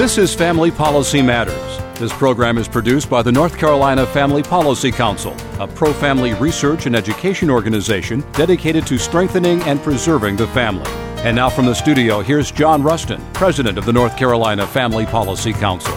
This is Family Policy Matters. This program is produced by the North Carolina Family Policy Council, a pro-family research and education organization dedicated to strengthening and preserving the family. And now from the studio, here's John Rustin, President of the North Carolina Family Policy Council.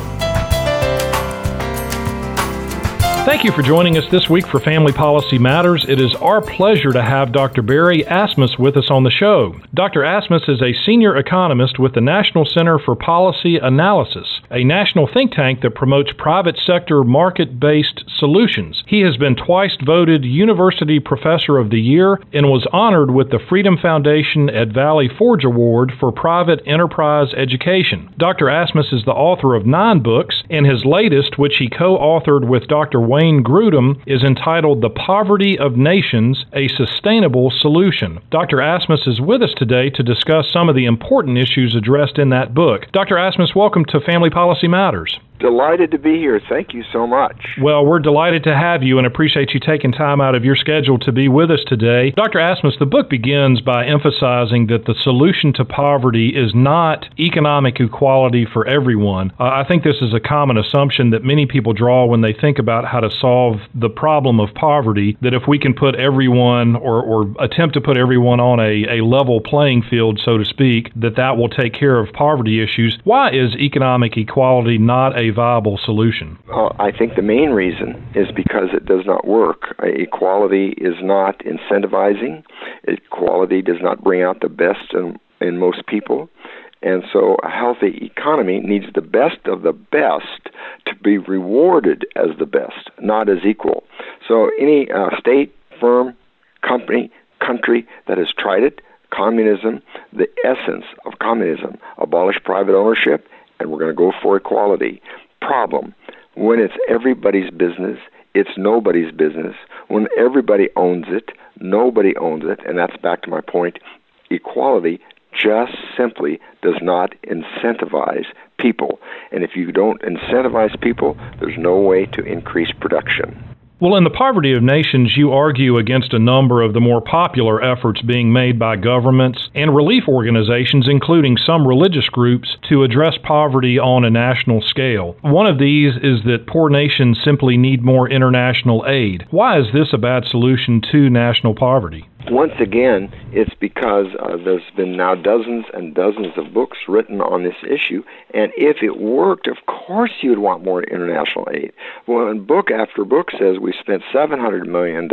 Thank you for joining us this week for Family Policy Matters. It is our pleasure to have Dr. Barry Asmus with us on the show. Dr. Asmus is a senior economist with the National Center for Policy Analysis, a national think tank that promotes private sector market-based solutions. He has been twice voted University Professor of the Year and was honored with the Freedom Foundation at Valley Forge Award for Private Enterprise Education. Dr. Asmus is the author of 9 books, and his latest, which he co-authored with Dr. Wayne Grudem, is entitled The Poverty of Nations, A Sustainable Solution. Dr. Asmus is with us today to discuss some of the important issues addressed in that book. Dr. Asmus, welcome to Family Policy Matters. Delighted to be here. Thank you so much. Well, we're delighted to have you and appreciate you taking time out of your schedule to be with us today. Dr. Asmus, the book begins by emphasizing that the solution to poverty is not economic equality for everyone. I think this is a common assumption that many people draw when they think about how to solve the problem of poverty, that if we can put everyone or attempt to put everyone on a level playing field, so to speak, that will take care of poverty issues. Why is economic equality not a viable solution? I think the main reason is because it does not work. Equality is not incentivizing. Equality does not bring out the best in most people. And so a healthy economy needs the best of the best to be rewarded as the best, not as equal. So any state, firm, company, country that has tried it, communism, the essence of communism, abolish private ownership, and we're going to go for equality. Problem: when it's everybody's business, it's nobody's business. When everybody owns it, nobody owns it, and that's back to my point. Equality just simply does not incentivize people. And if you don't incentivize people, there's no way to increase production. Well, in The Poverty of Nations, you argue against a number of the more popular efforts being made by governments and relief organizations, including some religious groups, to address poverty on a national scale. One of these is that poor nations simply need more international aid. Why is this a bad solution to national poverty? Once again, it's because there's been now dozens and dozens of books written on this issue, and if it worked, of course you'd want more international aid. Well, and book after book says we spent $700 million,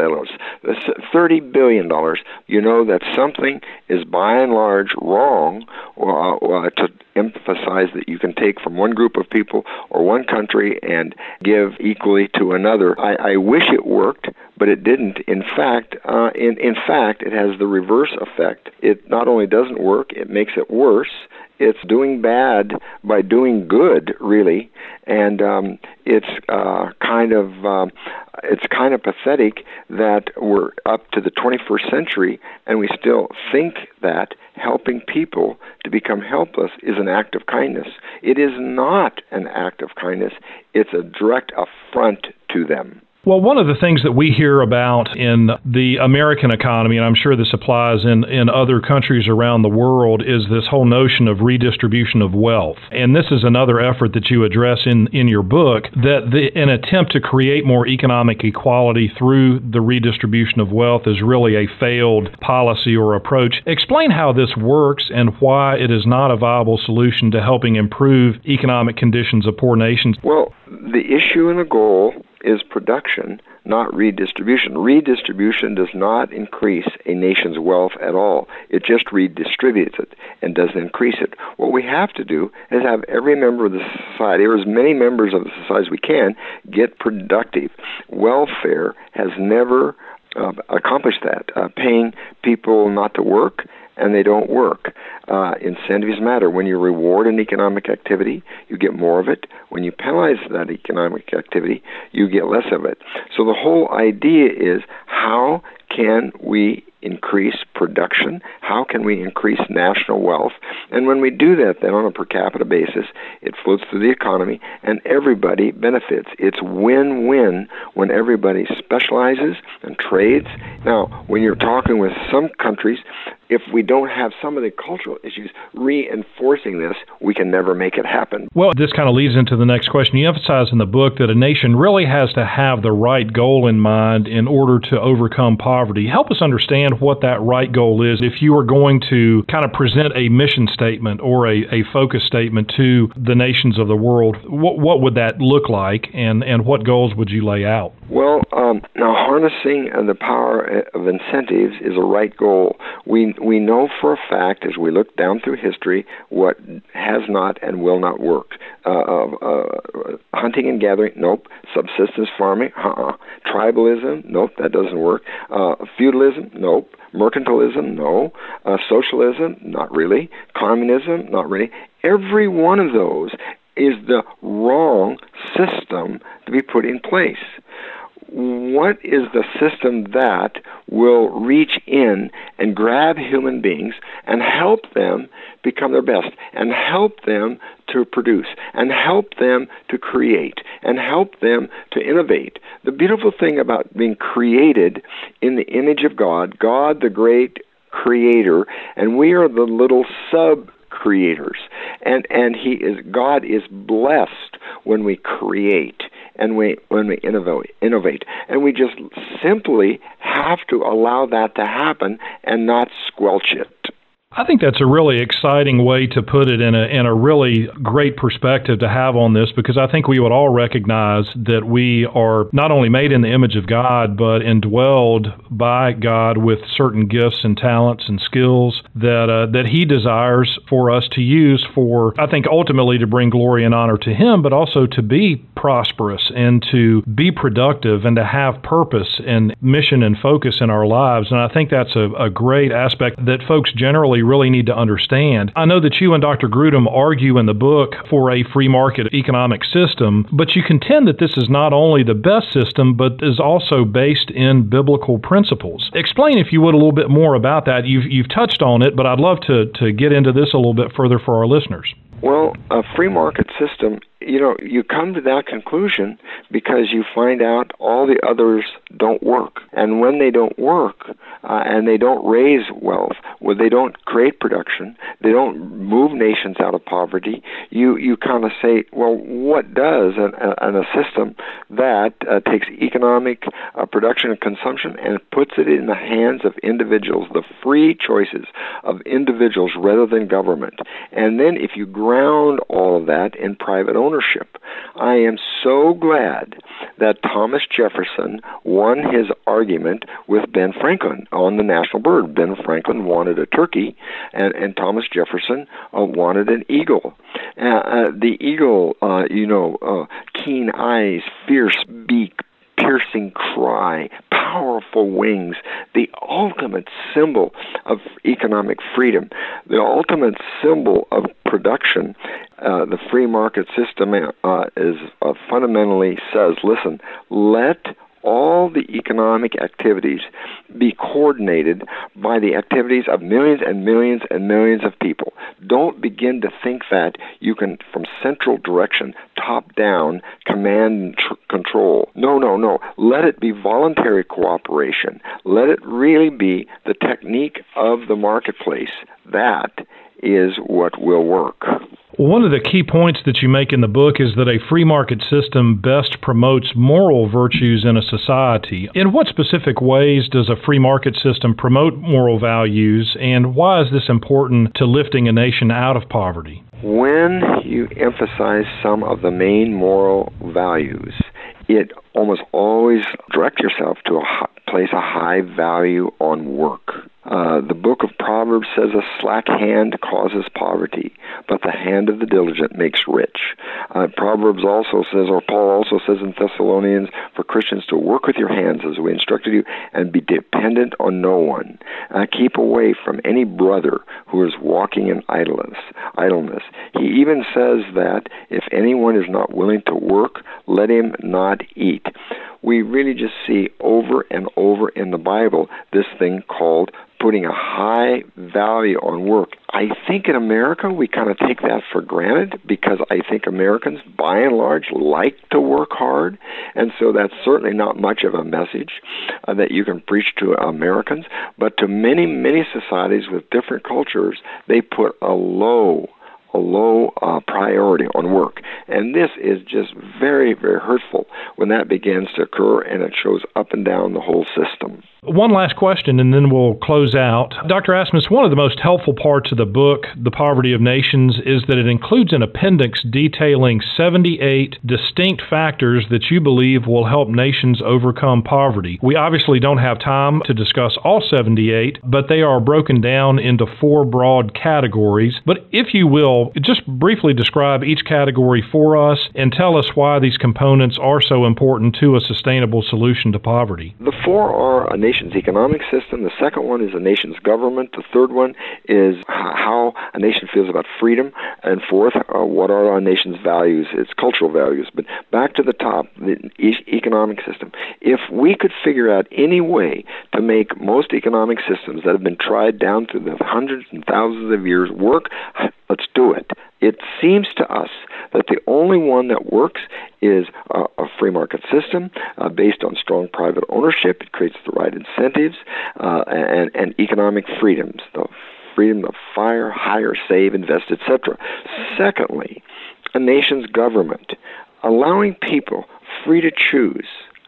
$30 billion. You know that something is by and large wrong to emphasize that you can take from one group of people or one country and give equally to another. I wish it worked, but it didn't. In fact, it has the reverse effect. It not only doesn't work, it makes it worse. It's doing bad by doing good, really, and it's kind of pathetic that we're up to the 21st century and we still think that helping people to become helpless is an act of kindness. It is not an act of kindness. It's a direct affront to them. Well, one of the things that we hear about in the American economy, and I'm sure this applies in other countries around the world, is this whole notion of redistribution of wealth. And this is another effort that you address in your book, that an attempt to create more economic equality through the redistribution of wealth is really a failed policy or approach. Explain how this works and why it is not a viable solution to helping improve economic conditions of poor nations. Well, the issue and the goal is production, not redistribution. Redistribution does not increase a nation's wealth at all. It just redistributes it and doesn't increase it. What we have to do is have every member of the society, or as many members of the society as we can, get productive. Welfare has never accomplished that. Paying people not to work, and they don't work. Incentives matter. When you reward an economic activity, you get more of it. When you penalize that economic activity, you get less of it. So the whole idea is, how can we increase production? How can we increase national wealth? And when we do that, then on a per capita basis, it floats through the economy and everybody benefits. It's win-win when everybody specializes and trades. Now, when you're talking with some countries, if we don't have some of the cultural issues reinforcing this, we can never make it happen. Well, this kind of leads into the next question. You emphasize in the book that a nation really has to have the right goal in mind in order to overcome poverty. Help us understand what that right goal is. If you were going to kind of present a mission statement or a focus statement to the nations of the world, what would that look like, and what goals would you lay out? Well, now harnessing the power of incentives is a right goal. We know for a fact, as we look down through history, what has not and will not work. Hunting and gathering, nope. Subsistence farming, Tribalism, nope, that doesn't work. Feudalism, nope. Mercantilism, no. Socialism, not really. Communism, not really. Every one of those is the wrong system to be put in place. What is the system that will reach in and grab human beings and help them become their best, and help them to produce, and help them to create, and help them to innovate? The beautiful thing about being created in the image of God, God the great creator, and we are the little sub-creators. And God is blessed when we create and when we innovate. And we just simply have to allow that to happen and not squelch it. I think that's a really exciting way to put it, in a really great perspective to have on this, because I think we would all recognize that we are not only made in the image of God, but indwelled by God with certain gifts and talents and skills that He desires for us to use for, I think, ultimately to bring glory and honor to Him, but also to be prosperous and to be productive and to have purpose and mission and focus in our lives. And I think that's a great aspect that folks generally really need to understand. I know that you and Dr. Grudem argue in the book for a free market economic system, but you contend that this is not only the best system, but is also based in biblical principles. Explain, if you would, a little bit more about that. You've touched on it, but I'd love to get into this a little bit further for our listeners. Well, a free market system, you come to that conclusion because you find out all the others don't work. And when they don't work, and they don't raise wealth, when they don't create production, they don't move nations out of poverty, you kind of say, well, what does? And a system that takes economic production and consumption and puts it in the hands of individuals, the free choices of individuals rather than government. And then if you ground all of that in private ownership, I am so glad that Thomas Jefferson won his argument with Ben Franklin on the national bird. Ben Franklin wanted a turkey, and Thomas Jefferson wanted an eagle. The eagle, keen eyes, fierce beak, piercing cry, powerful wings, the ultimate symbol of economic freedom, the ultimate symbol of production. The free market system is fundamentally says, listen, let all the economic activities be coordinated by the activities of millions and millions and millions of people. Don't begin to think that you can, from central direction, top down, command and control. No. Let it be voluntary cooperation. Let it really be the technique of the marketplace. That is what will work. One of the key points that you make in the book is that a free market system best promotes moral virtues in a society. In what specific ways does a free market system promote moral values, and why is this important to lifting a nation out of poverty? When you emphasize some of the main moral values, it almost always direct yourself to place a high value on work. The book of Proverbs says a slack hand causes poverty, but the hand of the diligent makes rich. Proverbs also says, or Paul also says in Thessalonians, for Christians to work with your hands as we instructed you and be dependent on no one. Keep away from any brother who is walking in idleness. He even says that if anyone is not willing to work, let him not eat. we really just see over and over in the Bible this thing called putting a high value on work. I think in America we kind of take that for granted because I think Americans, by and large, like to work hard, and so that's certainly not much of a message that you can preach to Americans. But to many, many societies with different cultures, they put a low priority on work. And this is just very, very hurtful when that begins to occur, and it shows up and down the whole system. One last question, and then we'll close out. Dr. Asmus, one of the most helpful parts of the book, The Poverty of Nations, is that it includes an appendix detailing 78 distinct factors that you believe will help nations overcome poverty. We obviously don't have time to discuss all 78, but they are broken down into 4 broad categories. But if you will, just briefly describe each category for us and tell us why these components are so important to a sustainable solution to poverty. The 4 are a nation's economic system. The second one is a nation's government. The third one is how a nation feels about freedom. And fourth, what are our nation's values, its cultural values. But back to the top, the economic system. If we could figure out any way to make most economic systems that have been tried down through the hundreds and thousands of years work, let's do it. It seems to us that the only one that works is a free market system based on strong private ownership. It creates the right incentives and economic freedoms, the freedom to fire, hire, save, invest, etc. Secondly, a nation's government, allowing people free to choose,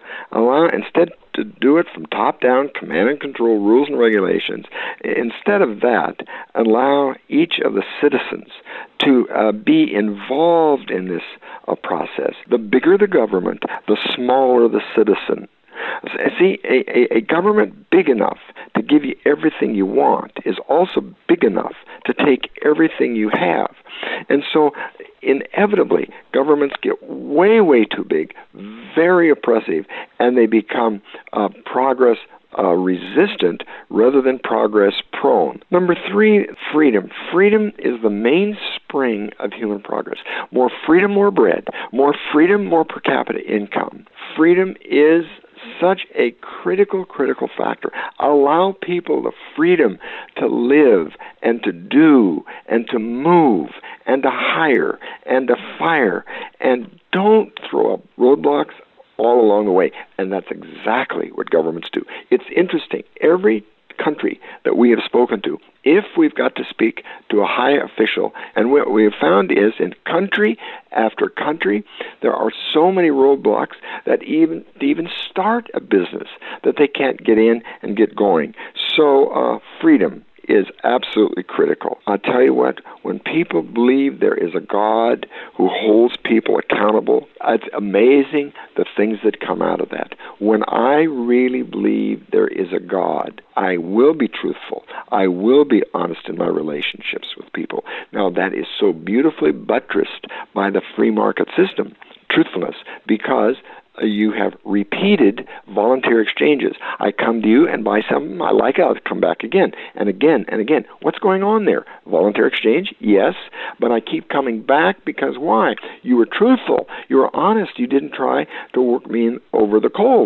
instead to do it from top down, command and control, rules and regulations. Instead of that, allow each of the citizens to be involved in this process. The bigger the government, the smaller the citizen. See, a government big enough to give you everything you want is also big enough to take everything you have. And so, inevitably, governments get way, way too big, very oppressive, and they become progress resistant rather than progress prone. Number 3, freedom. Freedom is the mainspring of human progress. More freedom, more bread. More freedom, more per capita income. Freedom is such a critical factor. Allow people the freedom to live and to do and to move and to hire and to fire, and don't throw up roadblocks all along the way. And that's exactly what governments do. It's interesting. Every country that we have spoken to, if we've got to speak to a high official, and what we have found is in country after country, there are so many roadblocks that even start a business that they can't get in and get going. So freedom is absolutely critical. I'll tell you what, when people believe there is a God who holds people accountable, it's amazing the things that come out of that. When I really believe there is a God, I will be truthful. I will be honest in my relationships with people. Now, that is so beautifully buttressed by the free market system, truthfulness, because you have repeated volunteer exchanges. I come to you and buy something, I like it, I'll come back again and again and again. What's going on there? Volunteer exchange? Yes, but I keep coming back because why? You were truthful. You were honest. You didn't try to work me in over the coals.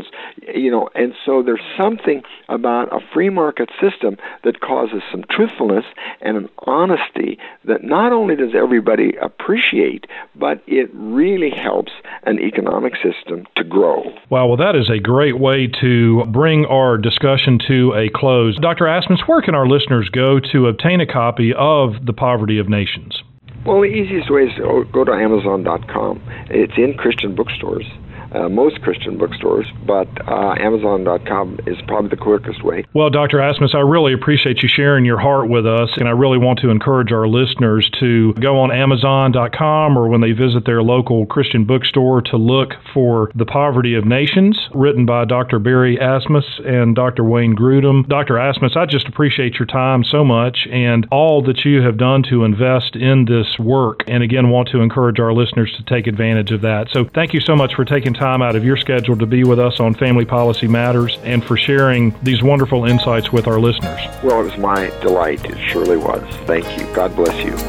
And so there's something about a free market system that causes some truthfulness and an honesty that not only does everybody appreciate, but it really helps an economic system to grow. Wow, well, that is a great way to bring our discussion to a close. Dr. Asmus, where can our listeners go to obtain a copy of The Poverty of Nations? Well, the easiest way is to go to Amazon.com. It's in Christian bookstores. Most Christian bookstores, but Amazon.com is probably the quickest way. Well, Dr. Asmus, I really appreciate you sharing your heart with us, and I really want to encourage our listeners to go on Amazon.com or when they visit their local Christian bookstore to look for The Poverty of Nations, written by Dr. Barry Asmus and Dr. Wayne Grudem. Dr. Asmus, I just appreciate your time so much and all that you have done to invest in this work, and again, want to encourage our listeners to take advantage of that. So thank you so much for taking time out of your schedule to be with us on Family Policy Matters and for sharing these wonderful insights with our listeners. Well, it was my delight. It surely was. Thank you. God bless you.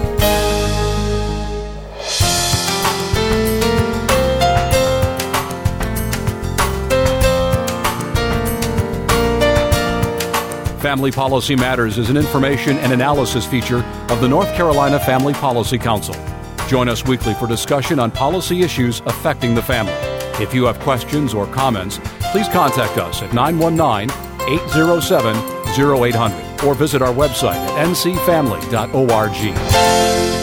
Family Policy Matters is an information and analysis feature of the North Carolina Family Policy Council. Join us weekly for discussion on policy issues affecting the family. If you have questions or comments, please contact us at 919-807-0800 or visit our website at ncfamily.org.